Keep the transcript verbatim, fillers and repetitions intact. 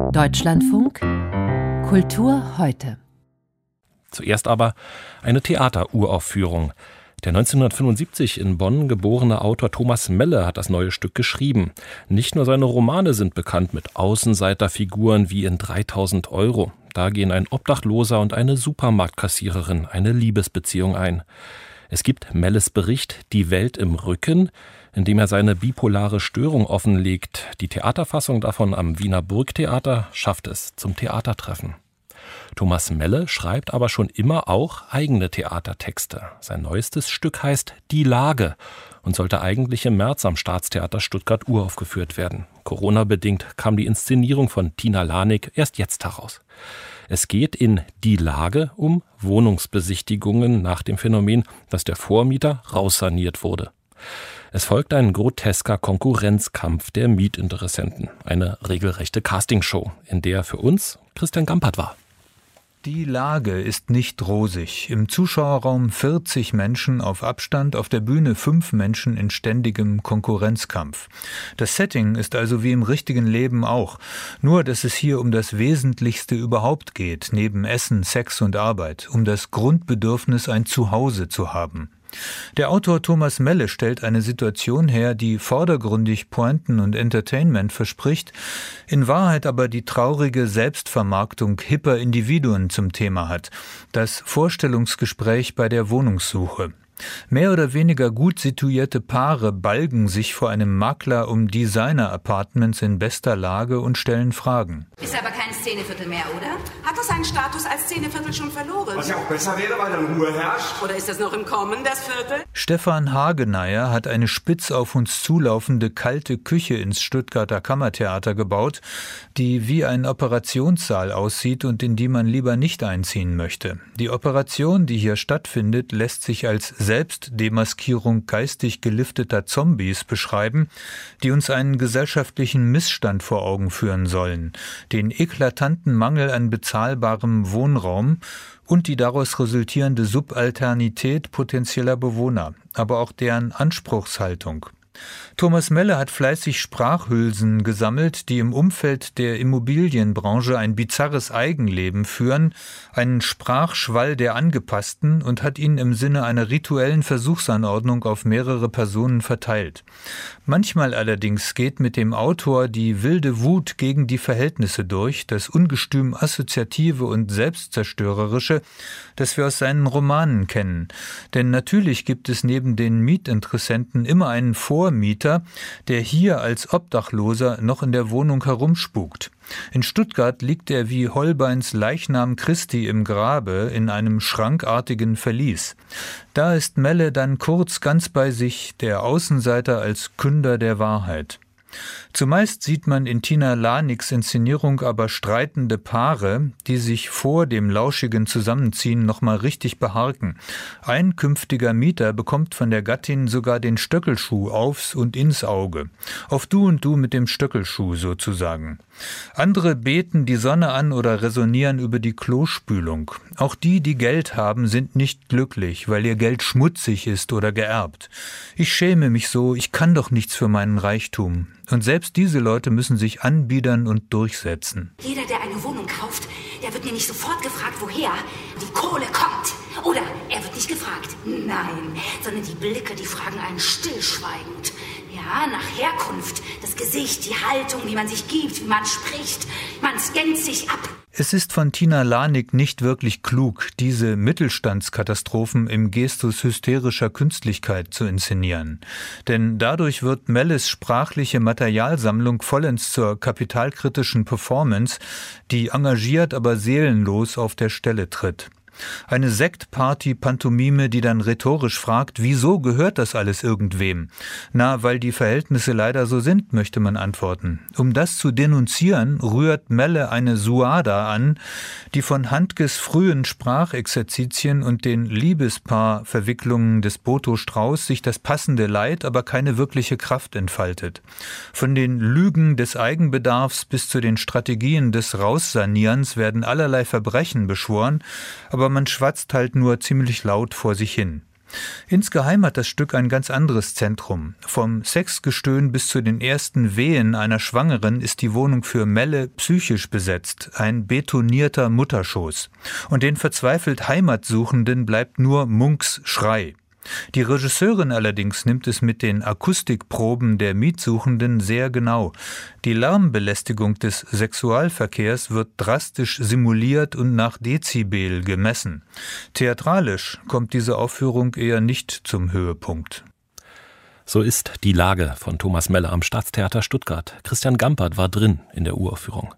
Deutschlandfunk Kultur heute. Zuerst aber eine Theateruraufführung. Der neunzehnhundertfünfundsiebzig in Bonn geborene Autor Thomas Melle hat das neue Stück geschrieben. Nicht nur seine Romane sind bekannt mit Außenseiterfiguren wie in dreitausend Euro. Da gehen ein Obdachloser und eine Supermarktkassiererin eine Liebesbeziehung ein. Es gibt Melles Bericht Die Welt im Rücken, in dem er seine bipolare Störung offenlegt. Die Theaterfassung davon am Wiener Burgtheater schafft es zum Theatertreffen. Thomas Melle schreibt aber schon immer auch eigene Theatertexte. Sein neuestes Stück heißt Die Lage und sollte eigentlich im März am Staatstheater Stuttgart uraufgeführt werden. Corona-bedingt kam die Inszenierung von Tina Lanik erst jetzt heraus. Es geht in Die Lage um Wohnungsbesichtigungen nach dem Phänomen, dass der Vormieter raussaniert wurde. Es folgt ein grotesker Konkurrenzkampf der Mietinteressenten. Eine regelrechte Castingshow, in der für uns Christian Gampert war. Die Lage ist nicht rosig. Im Zuschauerraum vierzig Menschen auf Abstand, auf der Bühne fünf Menschen in ständigem Konkurrenzkampf. Das Setting ist also wie im richtigen Leben auch. Nur, dass es hier um das Wesentlichste überhaupt geht, neben Essen, Sex und Arbeit, um das Grundbedürfnis, ein Zuhause zu haben. Der Autor Thomas Melle stellt eine Situation her, die vordergründig Pointen und Entertainment verspricht, in Wahrheit aber die traurige Selbstvermarktung hipper Individuen zum Thema hat. Das Vorstellungsgespräch bei der Wohnungssuche. Mehr oder weniger gut situierte Paare balgen sich vor einem Makler um Designer-Apartments in bester Lage und stellen Fragen. Ist aber kein Szeneviertel mehr, oder? Hat das seinen Status als Szeneviertel schon verloren? Was ja auch besser wäre, weil dann Ruhe herrscht. Oder ist das noch im Kommen, das Viertel? Stefan Hageneyer hat eine spitz auf uns zulaufende kalte Küche ins Stuttgarter Kammertheater gebaut, die wie ein Operationssaal aussieht und in die man lieber nicht einziehen möchte. Die Operation, die hier stattfindet, lässt sich als Selbstdemaskierung geistig gelifteter Zombies beschreiben, die uns einen gesellschaftlichen Missstand vor Augen führen sollen, den eklatanten Mangel an bezahlbarem Wohnraum und die daraus resultierende Subalternität potenzieller Bewohner, aber auch deren Anspruchshaltung. Thomas Melle hat fleißig Sprachhülsen gesammelt, die im Umfeld der Immobilienbranche ein bizarres Eigenleben führen, einen Sprachschwall der Angepassten, und hat ihn im Sinne einer rituellen Versuchsanordnung auf mehrere Personen verteilt. Manchmal allerdings geht mit dem Autor die wilde Wut gegen die Verhältnisse durch, das ungestüm Assoziative und Selbstzerstörerische, das wir aus seinen Romanen kennen. Denn natürlich gibt es neben den Mietinteressenten immer einen Vormieter, der hier als Obdachloser noch in der Wohnung herumspukt. In Stuttgart liegt er wie Holbeins Leichnam Christi im Grabe in einem schrankartigen Verlies. Da ist Melle dann kurz ganz bei sich, der Außenseiter als Künder der Wahrheit. Zumeist sieht man in Tina Laniks Inszenierung aber streitende Paare, die sich vor dem lauschigen Zusammenziehen nochmal richtig beharken. Ein künftiger Mieter bekommt von der Gattin sogar den Stöckelschuh aufs und ins Auge. Auf du und du mit dem Stöckelschuh sozusagen. Andere beten die Sonne an oder resonieren über die Klospülung. Auch die, die Geld haben, sind nicht glücklich, weil ihr Geld schmutzig ist oder geerbt. Ich schäme mich so, ich kann doch nichts für meinen Reichtum. Und selbst diese Leute müssen sich anbiedern und durchsetzen. Jeder, der eine Wohnung kauft, der wird nämlich sofort gefragt, woher die Kohle kommt. Oder er wird nicht gefragt, nein, sondern die Blicke, die fragen einen stillschweigend. Ja, nach Herkunft, das Gesicht, die Haltung, wie man sich gibt, wie man spricht. Man scannt sich ab. Es ist von Tina Lanik nicht wirklich klug, diese Mittelstandskatastrophen im Gestus hysterischer Künstlichkeit zu inszenieren. Denn dadurch wird Melles sprachliche Materialsammlung vollends zur kapitalkritischen Performance, die engagiert, aber seelenlos auf der Stelle tritt. Eine Sektparty-Pantomime, die dann rhetorisch fragt, wieso gehört das alles irgendwem? Na, weil die Verhältnisse leider so sind, möchte man antworten. Um das zu denunzieren, rührt Melle eine Suada an, die von Handkes frühen Sprachexerzitien und den Liebespaar-Verwicklungen des Boto Strauß sich das passende Leid, aber keine wirkliche Kraft entfaltet. Von den Lügen des Eigenbedarfs bis zu den Strategien des Raussanierens werden allerlei Verbrechen beschworen, aber man schwatzt halt nur ziemlich laut vor sich hin. Insgeheim hat das Stück ein ganz anderes Zentrum. Vom Sexgestöhn bis zu den ersten Wehen einer Schwangeren ist die Wohnung für Melle psychisch besetzt, ein betonierter Mutterschoß. Und den verzweifelt Heimatsuchenden bleibt nur Munks Schrei. Die Regisseurin allerdings nimmt es mit den Akustikproben der Mietsuchenden sehr genau. Die Lärmbelästigung des Sexualverkehrs wird drastisch simuliert und nach Dezibel gemessen. Theatralisch kommt diese Aufführung eher nicht zum Höhepunkt. So ist die Lage von Thomas Melle am Staatstheater Stuttgart. Christian Gampert war drin in der Uraufführung.